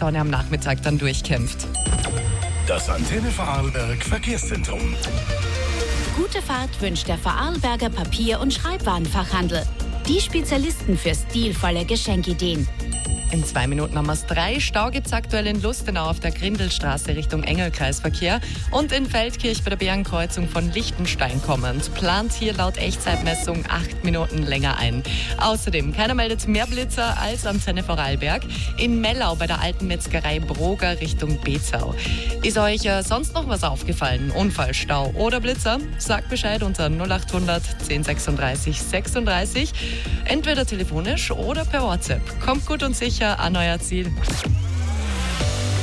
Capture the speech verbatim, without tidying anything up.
Sonne am Nachmittag dann durchkämpft. Das Antenne Vorarlberg Verkehrszentrum. Gute Fahrt wünscht der Vorarlberger Papier- und Schreibwarenfachhandel. Die Spezialisten für stilvolle Geschenkideen. In zwei Minuten haben wir es. Drei Stau gibt es aktuell in Lustenau auf der Grindelstraße Richtung Engelkreisverkehr und in Feldkirch bei der Bärenkreuzung von Lichtenstein kommend. Plant hier laut Echtzeitmessung acht Minuten länger ein. Außerdem, keiner meldet mehr Blitzer als Antenne Vorarlberg. In Mellau bei der alten Metzgerei Broger Richtung Bezau. Ist euch äh, sonst noch was aufgefallen? Unfall, Stau oder Blitzer? Sagt Bescheid unter null acht hundert zehn sechsunddreißig sechsunddreißig. Entweder telefonisch oder per WhatsApp. Kommt gut und sicher an euer Ziel.